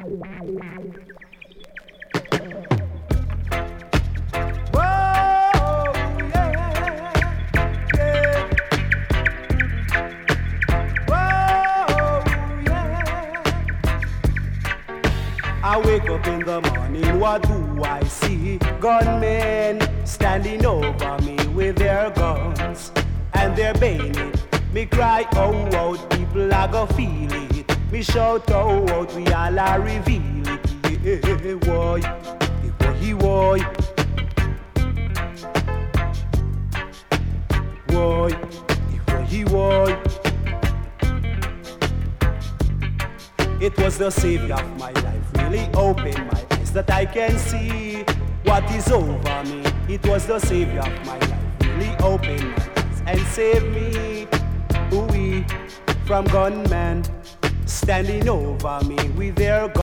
I wake up in the morning, what do I see? Gunmen standing over me with their guns and their bayonet. Me cry, oh, out, people I go feel it. Me shout, oh, out, we all are reveal it. Yeah, boy, boy, boy. It was the savior of my life, really opened my eyes that I can see what is over me. It was the savior of my life, really opened my eyes and saved me, ooh-wee, from gunmen standing over me with their guns.